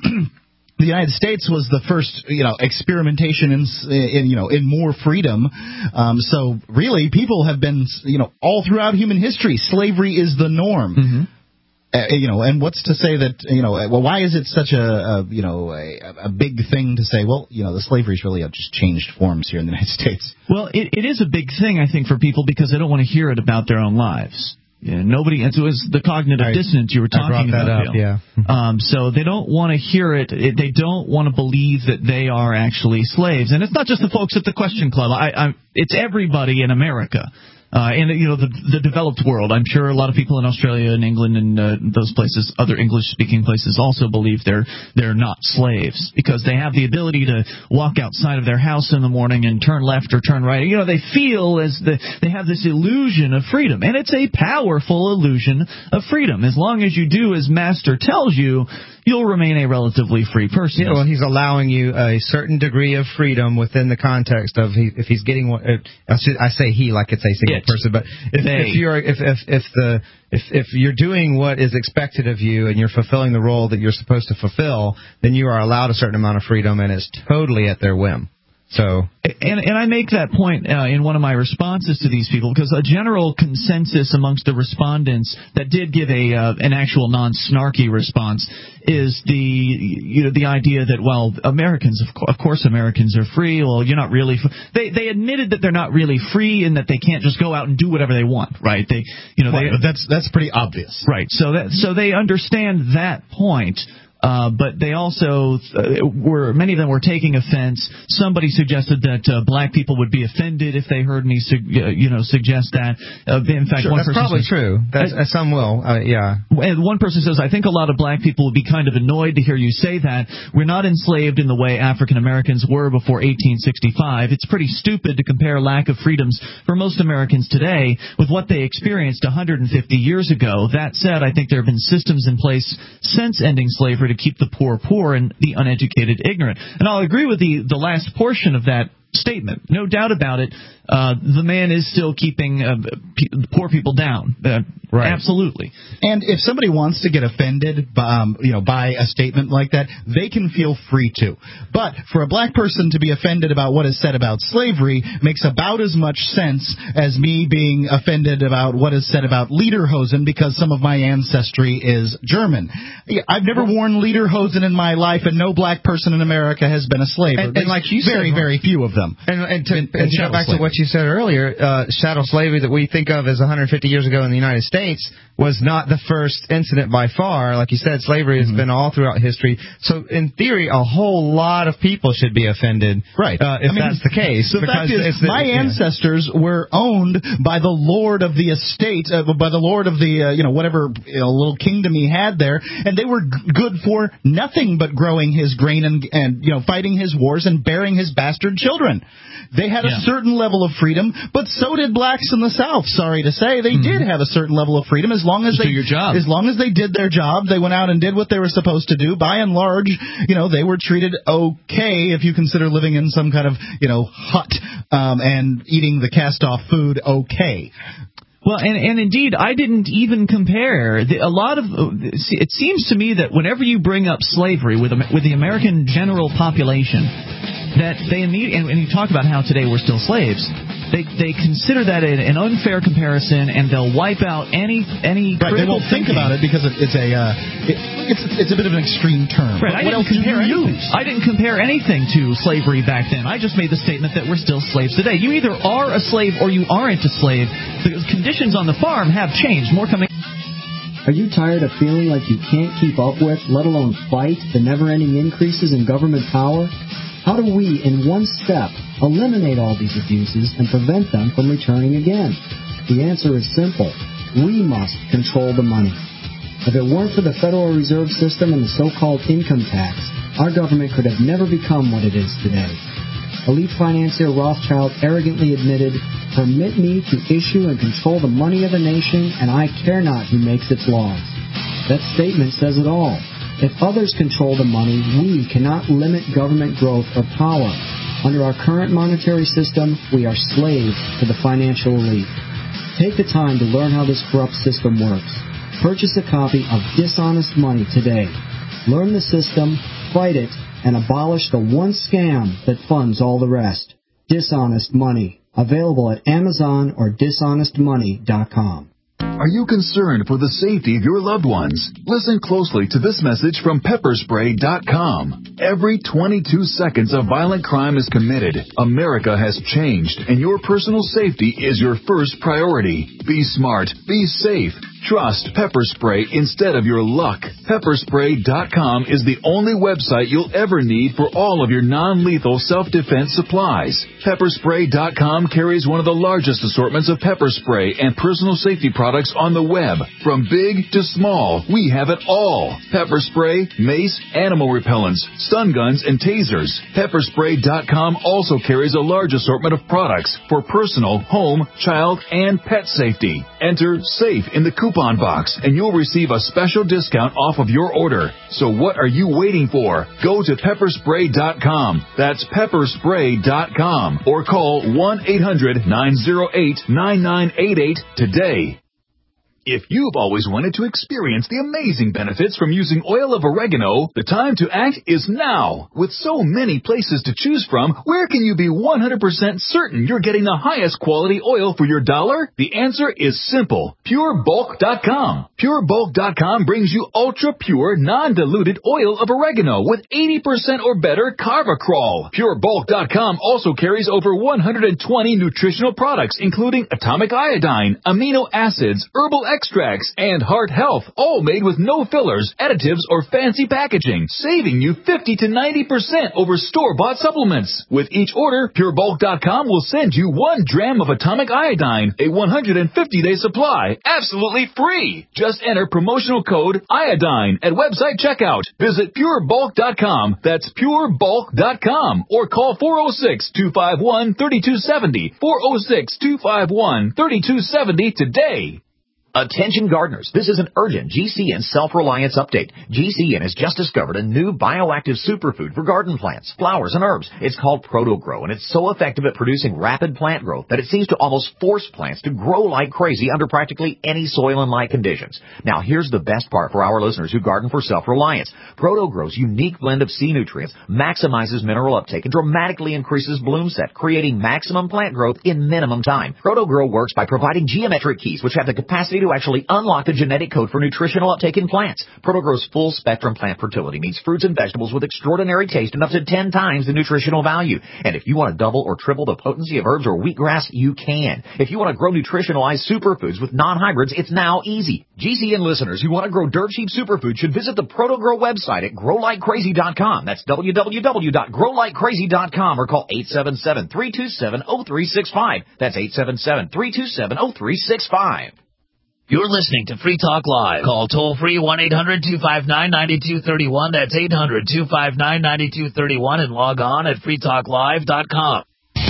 The United States was the first, you know, experimentation in, in you know, in more freedom. Um, so really, people have been, you know, all throughout human history, slavery is the norm. Mm-hmm. Uh, you know, and what's to say that, you know, well, why is it such a, a you know, a, a big thing to say, well, you know, the slavery's really have just changed forms here in the United States? Well, it, it is a big thing, I think, for people because they don't want to hear it about their own lives. Yeah, nobody, and so it was the cognitive I, dissonance you were talking I brought that about. Up, yeah. um, so they don't want to hear it. it. They don't want to believe that they are actually slaves. And it's not just the folks at the Question Club. I, I, it's everybody in America. Uh, and, you know, the, the developed world. I'm sure a lot of people in Australia and England and uh, those places, other English-speaking places, also believe they're they're not slaves because they have the ability to walk outside of their house in the morning and turn left or turn right. You know, they feel as the, they have this illusion of freedom. And it's a powerful illusion of freedom. As long as you do as Master tells you, you'll remain a relatively free person. Yeah, well, he's allowing you a certain degree of freedom within the context of he, if he's getting what I say he like it's a single it. person, but if, if you're if, if if the if if you're doing what is expected of you and you're fulfilling the role that you're supposed to fulfill, then you are allowed a certain amount of freedom, and it's totally at their whim. So, and and I make that point uh, in one of my responses to these people because a general consensus amongst the respondents that did give a uh, an actual non-snarky response is the you know the idea that, well, Americans of, co- of course Americans are free. Well, you're not really free. they they admitted that they're not really free and that they can't just go out and do whatever they want, right? They you know right, they, but that's that's pretty obvious, right? So that so they understand that point. uh, but they also uh, were many of them were taking offense. Somebody suggested that uh, black people would be offended if they heard me, su- uh, you know, suggest that. Uh, in fact, sure, one that's person probably says, true. That's, uh, some will, uh, yeah. And one person says, I think a lot of black people would be kind of annoyed to hear you say that. We're not enslaved in the way African Americans were before eighteen sixty-five. It's pretty stupid to compare lack of freedoms for most Americans today with what they experienced one hundred fifty years ago. That said, I think there have been systems in place since ending slavery to keep the poor poor and the uneducated ignorant. And I'll agree with the, the last portion of that statement. No doubt about it. Uh, the man is still keeping uh, p- poor people down. Uh, right. Absolutely. And if somebody wants to get offended by, um, you know, by a statement like that, they can feel free to. But for a black person to be offended about what is said about slavery makes about as much sense as me being offended about what is said about lederhosen because some of my ancestry is German. I've never worn lederhosen in my life, and no black person in America has been a slave. And, and like you very, said, very few of them. And, and to, and, and and to go back slavery. to what you said earlier, uh, chattel slavery that we think of as one hundred fifty years ago in the United States was not the first incident by far. Like you said, slavery has mm-hmm. been all throughout history. So in theory, a whole lot of people should be offended, right? Uh, if I mean, that's the case. The fact is, it's the, my yeah. ancestors were owned by the lord of the estate, uh, by the lord of the, uh, you know, whatever you know, little kingdom he had there, and they were g- good for nothing but growing his grain and, and, you know, fighting his wars and bearing his bastard children. They had yeah. a certain level of freedom, but so did blacks in the South. Sorry to say, they mm-hmm. did have a certain level of freedom as long as Just they do your job. As long as they did their job, they went out and did what they were supposed to do. By and large, you know, they were treated okay if you consider living in some kind of, you know, hut um, and eating the cast-off food okay. Well, and, and indeed, I didn't even compare. The, a lot of it seems to me that whenever you bring up slavery with with the American general population, that they immediately, and, and you talk about how today we're still slaves, they they consider that an, an unfair comparison, and they'll wipe out any any. Right, they won't think about it because it, it's a uh, it, it's it's a bit of an extreme term. Right, I what didn't else compare do you anything. use? I didn't compare anything to slavery back then. I just made the statement that we're still slaves today. You either are a slave or you aren't a slave. The conditions on the farm have changed. More coming. Are you tired of feeling like you can't keep up with, let alone fight, the never-ending increases in government power? How do we, in one step, eliminate all these abuses and prevent them from returning again? The answer is simple. We must control the money. If it weren't for the Federal Reserve System and the so-called income tax, our government could have never become what it is today. Elite financier Rothschild arrogantly admitted, "Permit me to issue and control the money of the nation, and I care not who makes its laws." That statement says it all. If others control the money, we cannot limit government growth or power. Under our current monetary system, we are slaves to the financial elite. Take the time to learn how this corrupt system works. Purchase a copy of Dishonest Money today. Learn the system, fight it, and abolish the one scam that funds all the rest. Dishonest Money. Available at Amazon or dishonest money dot com. Are you concerned for the safety of your loved ones? Listen closely to this message from pepper spray dot com. Every twenty-two seconds a violent crime is committed. America has changed, and your personal safety is your first priority. Be smart. Be safe. Trust Pepper Spray instead of your luck. pepper spray dot com is the only website you'll ever need for all of your non-lethal self-defense supplies. pepper spray dot com carries one of the largest assortments of pepper spray and personal safety products on the web. From big to small, we have it all. Pepper spray, mace, animal repellents, stun guns, and tasers. pepper spray dot com also carries a large assortment of products for personal, home, child, and pet safety. Enter SAFE in the coupon box, and you'll receive a special discount off of your order. So what are you waiting for? Go to pepper spray dot com. That's pepper spray dot com. Or call one eight hundred nine oh eight nine nine eight eight today. If you've always wanted to experience the amazing benefits from using oil of oregano, the time to act is now. With so many places to choose from, where can you be one hundred percent certain you're getting the highest quality oil for your dollar? The answer is simple. pure bulk dot com. pure bulk dot com brings you ultra-pure, non-diluted oil of oregano with eighty percent or better carvacrol. pure bulk dot com also carries over one hundred twenty nutritional products, including atomic iodine, amino acids, herbal extracts, and heart health, all made with no fillers, additives, or fancy packaging, saving you fifty to ninety percent over store-bought supplements. With each order, Pure Bulk dot com will send you one dram of atomic iodine, a one hundred fifty day supply, absolutely free. Just enter promotional code iodine at website checkout. Visit Pure Bulk dot com. That's Pure Bulk dot com. Or call four oh six, two five one, three two seven oh, four oh six, two five one, three two seven oh today. Attention gardeners, this is an urgent G C N self-reliance update. G C N has just discovered a new bioactive superfood for garden plants, flowers, and herbs. It's called ProtoGrow, and it's so effective at producing rapid plant growth that it seems to almost force plants to grow like crazy under practically any soil and light conditions. Now, here's the best part for our listeners who garden for self-reliance. ProtoGrow's unique blend of C nutrients maximizes mineral uptake and dramatically increases bloom set, creating maximum plant growth in minimum time. ProtoGrow works by providing geometric keys which have the capacity to actually unlock the genetic code for nutritional uptake in plants. ProtoGrow's full-spectrum plant fertility means fruits and vegetables with extraordinary taste and up to ten times the nutritional value. And if you want to double or triple the potency of herbs or wheatgrass, you can. If you want to grow nutritionalized superfoods with non-hybrids, it's now easy. G C N listeners who want to grow dirt-cheap superfoods should visit the ProtoGrow website at grow like crazy dot com. That's w w w dot grow like crazy dot com or call eight seven seven, three two seven, zero three six five. That's eight seven seven, three two seven, zero three six five. You're listening to Free Talk Live. Call toll-free one eight hundred two five nine nine two three one. That's eight hundred two five nine nine two three one and log on at free talk live dot com.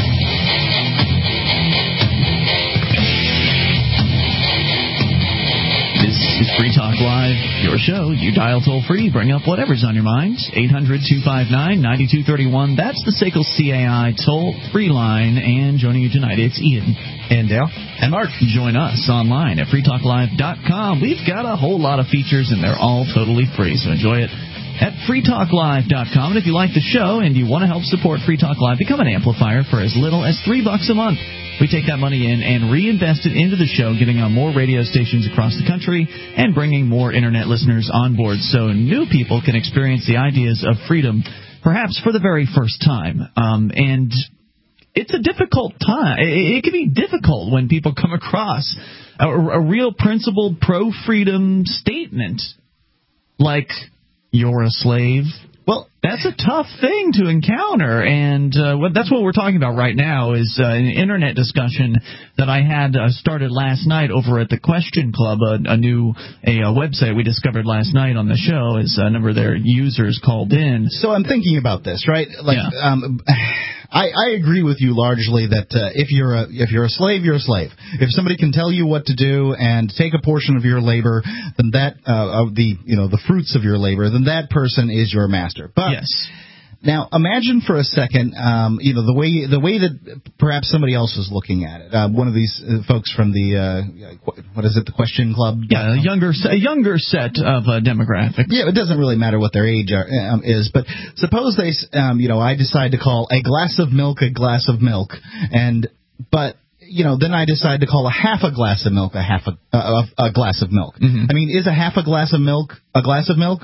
This is Free Talk Live, your show. You dial toll-free, bring up whatever's on your mind. eight hundred two five nine nine two three one. That's the S A C L C A I toll-free line. And joining you tonight, it's Ian. And Dale. And Mark. Join us online at free talk live dot com. We've got a whole lot of features, and they're all totally free, so enjoy it at free talk live dot com. And if you like the show and you want to help support Free Talk Live, become an amplifier for as little as three bucks a month. We take that money in and reinvest it into the show, getting on more radio stations across the country and bringing more Internet listeners on board so new people can experience the ideas of freedom, perhaps for the very first time. Um, and it's a difficult time. It, it can be difficult when people come across a, a real principled pro-freedom statement like, you're a slave. Well, that's a tough thing to encounter, and uh, what, that's what we're talking about right now is uh, an Internet discussion that I had uh, started last night over at the Question Club, a, a new a, a website we discovered last night on the show as a number of their users called in. So I'm thinking about this, right? Like, yeah. um, I, I agree with you largely that uh, if you're a if you're a slave, you're a slave. If somebody can tell you what to do and take a portion of your labor, then that uh, of the you know the fruits of your labor, then that person is your master. But yes. Now, imagine for a second, um, you know, the way the way that perhaps somebody else is looking at it. Uh, one of these uh, folks from the uh, what is it, the Question Club? Yeah, a younger a younger set of uh, demographics. Yeah, it doesn't really matter what their age are, um, is, but suppose they, um, you know, I decide to call a glass of milk a glass of milk, and but. You know, then I decide to call a half a glass of milk a half a, uh, a glass of milk. Mm-hmm. I mean, is a half a glass of milk a glass of milk?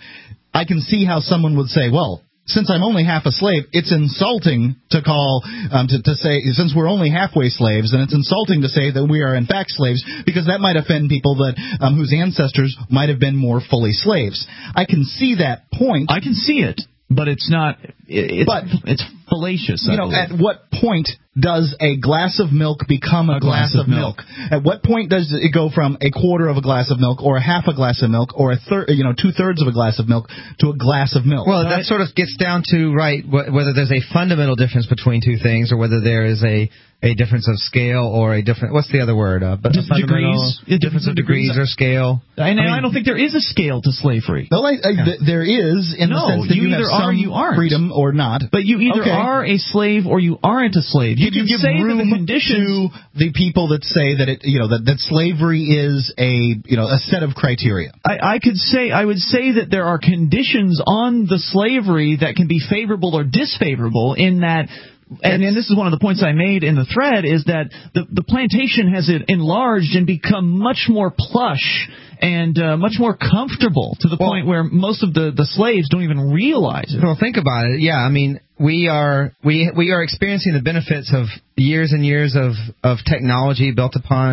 I can see how someone would say, well, since I'm only half a slave, it's insulting to call, um, to, to say, since we're only halfway slaves, then it's insulting to say that we are in fact slaves, because that might offend people that um, whose ancestors might have been more fully slaves. I can see that point. I can see it, but it's not, it's, but, it's fallacious. You know, at what point does a glass of milk become a, a glass, glass of milk? milk? At what point does it go from a quarter of a glass of milk, or a half a glass of milk, or a third, you know, two thirds of a glass of milk to a glass of milk? Well, that sort of gets down to right wh- whether there's a fundamental difference between two things, or whether there is a a difference of scale or a different. What's the other word? Uh, but Just degrees. Difference, difference of degrees, degrees or scale. I, I, mean, I don't think there is a scale to slavery. No, I, I, yeah. th- there is in no, the sense that you, you either have are or some you aren't. freedom or not. But you either okay. are a slave or you aren't a slave. You Did can you give say room that the conditions to the people that say that it, you know, that, that slavery is a, you know, a set of criteria. I, I could say, I would say that there are conditions on the slavery that can be favorable or disfavorable in that. And, and this is one of the points I made in the thread, is that the, the plantation has enlarged and become much more plush and uh, much more comfortable to the well, point where most of the, the slaves don't even realize it. Well, think about it. Yeah, I mean, we are we we are experiencing the benefits of years and years of, of technology built upon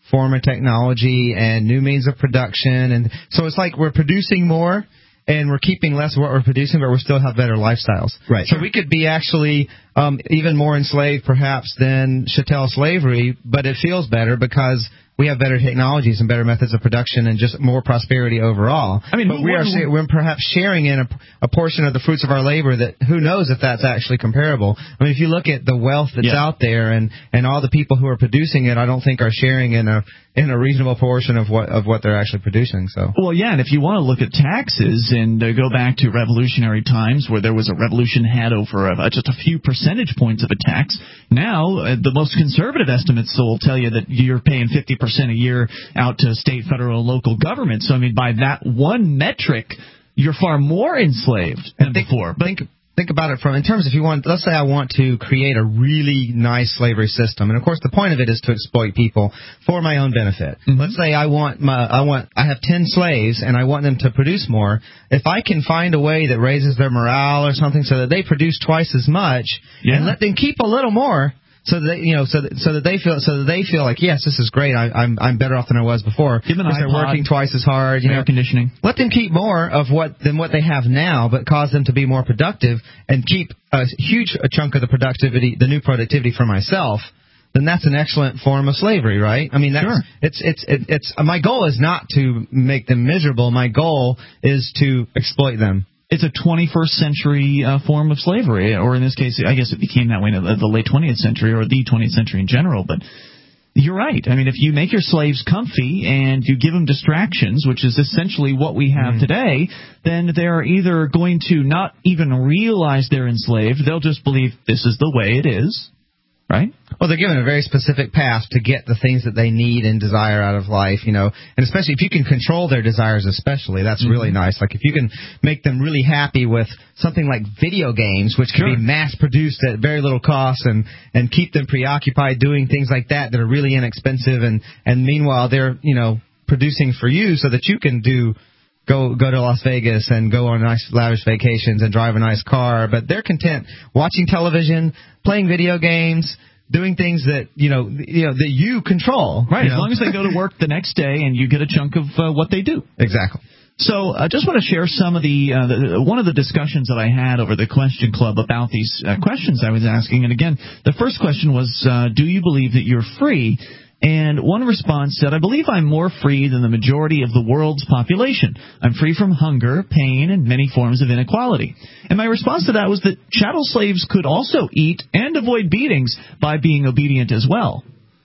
form of technology and new means of production. And so it's like we're producing more and we're keeping less of what we're producing, but we still have better lifestyles. Right. So we could be actually um, even more enslaved perhaps than chattel slavery, but it feels better because we have better technologies and better methods of production and just more prosperity overall. I mean, but we are we're perhaps sharing in a, a portion of the fruits of our labor that who knows if that's actually comparable. I mean, if you look at the wealth that's yeah. out there and, and all the people who are producing it, I don't think are sharing in a in a reasonable portion of what of what they're actually producing. So well, yeah, and if you want to look at taxes and uh, go back to revolutionary times where there was a revolution had over uh, just a few percentage points of a tax, now uh, the most conservative estimates will tell you that you're paying fifty percent a year out to state, federal, and local government. So, I mean, by that one metric, you're far more enslaved than think, before. But think, think about it from in terms if you want, let's say I want to create a really nice slavery system, and of course the point of it is to exploit people for my own benefit. Mm-hmm. Let's say I want my, I want, I have ten slaves and I want them to produce more. If I can find a way that raises their morale or something so that they produce twice as much, yeah. and let them keep a little more. So that they, you know, so that, so that they feel, so that they feel like, yes, this is great. I, I'm, I'm better off than I was before. Give them an because iPod, they're working twice as hard. You air know, conditioning. Let them keep more of what than what they have now, but cause them to be more productive and keep a huge chunk of the productivity, the new productivity for myself. Then that's an excellent form of slavery, right? I mean, that's, sure. it's, it's, it, it's. My goal is not to make them miserable. My goal is to exploit them. It's a twenty-first century uh, form of slavery, or in this case, I guess it became that way in the, the late twentieth century, or the twentieth century in general. But you're right. I mean, if you make your slaves comfy and you give them distractions, which is essentially what we have mm. today, then they're either going to not even realize they're enslaved, they'll just believe this is the way it is, right? Well, they're given a very specific path to get the things that they need and desire out of life, you know, and especially if you can control their desires especially, that's mm-hmm. really nice. Like if you can make them really happy with something like video games, which can sure. be mass-produced at very little cost and, and keep them preoccupied doing things like that that are really inexpensive, and, and meanwhile they're, you know, producing for you so that you can do Go go to Las Vegas and go on nice lavish vacations and drive a nice car, but they're content watching television, playing video games, doing things that you know you know that you control. Right, you as know? long as they go to work the next day and you get a chunk of uh, what they do. Exactly. So I uh, just want to share some of the, uh, the one of the discussions that I had over the Question Club about these uh, questions I was asking. And again, the first question was, uh, do you believe that you're free? And one response said, I believe I'm more free than the majority of the world's population. I'm free from hunger, pain, and many forms of inequality. And my response to that was that chattel slaves could also eat and avoid beatings by being obedient as well.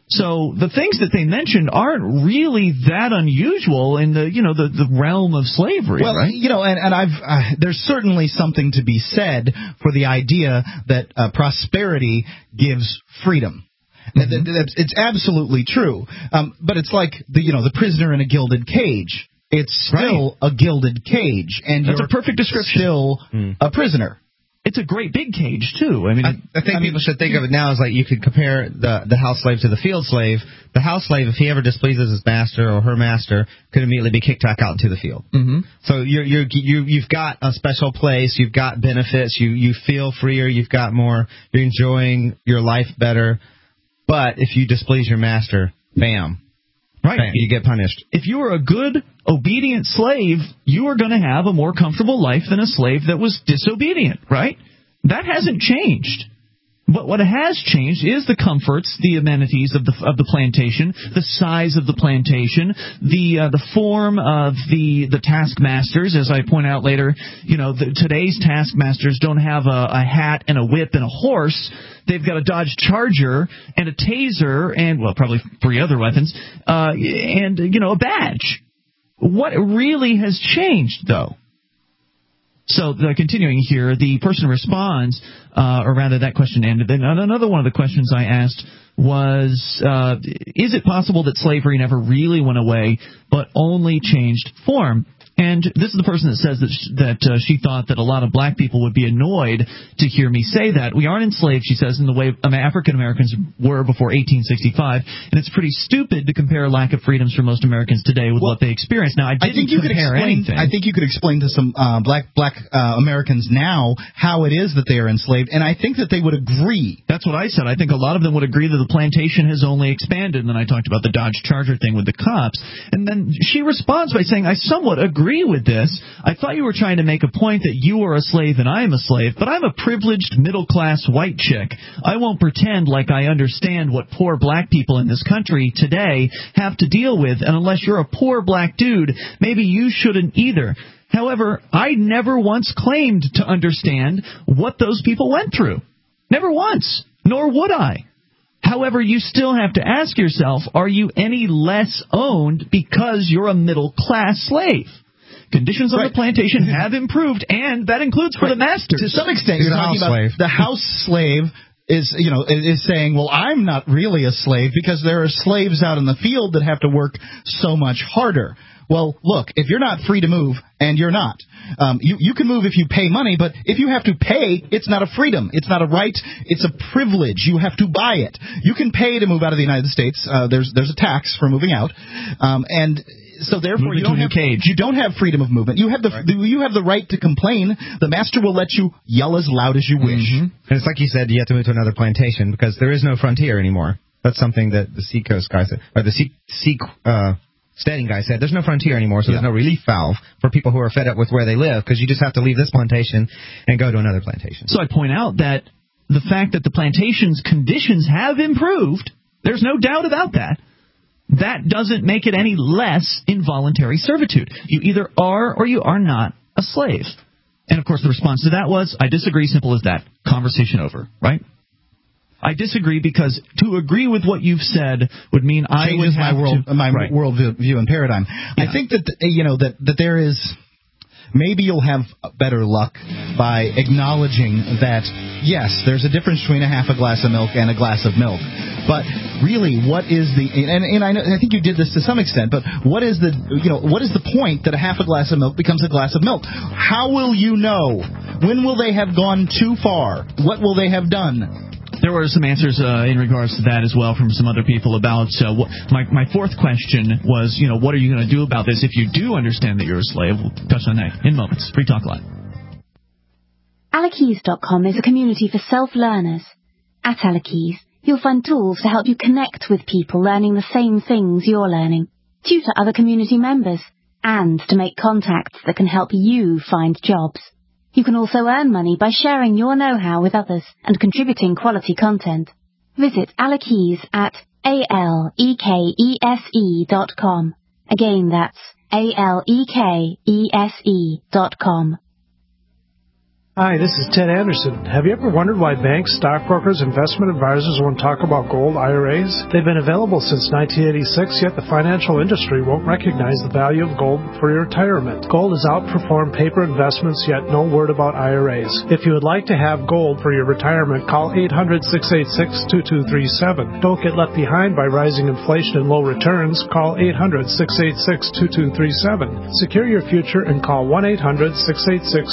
So the things that they mentioned aren't really that unusual in the, you know, the, the realm of slavery, well, right? You know, and, and I've uh, there's certainly something to be said for the idea that uh, prosperity gives freedom. Mm-hmm. It's absolutely true, um, but it's like the you know the prisoner in a gilded cage. It's still right. a gilded cage, and that's you're a perfect description. Still mm. a prisoner. It's a great big cage too. I mean, I, I think I people mean, should think of it now as like you could compare the the house slave to the field slave. The house slave, if he ever displeases his master or her master, could immediately be kicked back out into the field. Mm-hmm. So you're you're you you've got a special place. You've got benefits. You you feel freer. You've got more. You're enjoying your life better. But if you displease your master, bam. Right. Bam, you get punished. If you were a good, obedient slave, you are going to have a more comfortable life than a slave that was disobedient, right? That hasn't changed. But what has changed is the comforts, the amenities of the of the plantation, the size of the plantation, the uh, the form of the the taskmasters. As I point out later, you know, the, today's taskmasters don't have a, a hat and a whip and a horse. They've got a Dodge Charger and a taser and, well, probably three other weapons, uh, and, you know, a badge. What really has changed, though? So, uh, continuing here, the person responds, uh, or rather that question ended. Then another one of the questions I asked was, uh, is it possible that slavery never really went away, but only changed form? And this is the person that says that sh- that uh, she thought that a lot of black people would be annoyed to hear me say that. We aren't enslaved, she says, in the way African Americans were before eighteen sixty-five, and it's pretty stupid to compare lack of freedoms for most Americans today with well, what they experience. Now, I didn't I think you compare could explain, anything. I think you could explain to some uh, black black uh, Americans now how it is that they are enslaved, and I think that they would agree. That's what I said. I think a lot of them would agree that the plantation has only expanded, and then I talked about the Dodge Charger thing with the cops, and then she responds by saying, I somewhat agree with this. I thought you were trying to make a point that you are a slave and I am a slave, but I'm a privileged middle-class white chick. I won't pretend like I understand what poor black people in this country today have to deal with, and unless you're a poor black dude, maybe you shouldn't either. However, I never once claimed to understand what those people went through. Never once. Nor would I. However, you still have to ask yourself, are you any less owned because you're a middle-class slave? Conditions on right. the plantation have improved, and that includes for right. the masters. To some extent, you're talking about slave. The house slave is, you know, is saying, well, I'm not really a slave because there are slaves out in the field that have to work so much harder. Well, look, if you're not free to move, and you're not, um, you, you can move if you pay money, but if you have to pay, it's not a freedom. It's not a right. It's a privilege. You have to buy it. You can pay to move out of the United States. Uh, there's there's a tax for moving out, um, and so therefore you don't have cage. you don't have freedom of movement. You have the, right. the you have the right to complain. The master will let you yell as loud as you wish. Mm-hmm. And it's like you said, you have to move to another plantation because there is no frontier anymore. That's something that the Seacoast guy said, or the Sea sea. Uh, Steading guy said, there's no frontier anymore, so yeah. there's no relief valve for people who are fed up with where they live, because you just have to leave this plantation and go to another plantation. So I point out that the fact that the plantation's conditions have improved, there's no doubt about that, that doesn't make it any less involuntary servitude. You either are or you are not a slave. And, of course, the response to that was, I disagree, simple as that. Conversation over, right? I disagree because to agree with what you've said would mean I Changes would have my world, to, my right. world view and paradigm. Yeah. I think that you know that, that there is maybe you'll have better luck by acknowledging that yes, there's a difference between a half a glass of milk and a glass of milk. But really, what is the and, and I, know, I think you did this to some extent. But what is the you know what is the point that a half a glass of milk becomes a glass of milk? How will you know? When will they have gone too far? What will they have done? There were some answers uh, in regards to that as well from some other people about uh, what, my my fourth question was, you know, what are you going to do about this if you do understand that you're a slave? We'll touch on that in moments. Free Talk Live. Alakeys dot com is a community for self-learners. At Alakeys, you'll find tools to help you connect with people learning the same things you're learning, tutor other community members, and to make contacts that can help you find jobs. You can also earn money by sharing your know-how with others and contributing quality content. Visit Alakeys at A L E K E S E dot com. Again, that's A L E K E S E dot com. Hi, this is Ted Anderson. Have you ever wondered why banks, stockbrokers, investment advisors won't talk about gold I R As? They've been available since nineteen eighty-six, yet the financial industry won't recognize the value of gold for your retirement. Gold has outperformed paper investments, yet no word about I R As. If you would like to have gold for your retirement, call eight hundred, six eight six, two two three seven. Don't get left behind by rising inflation and low returns. Call eight hundred, six eight six, two two three seven. Secure your future and call one eight hundred, six eight six,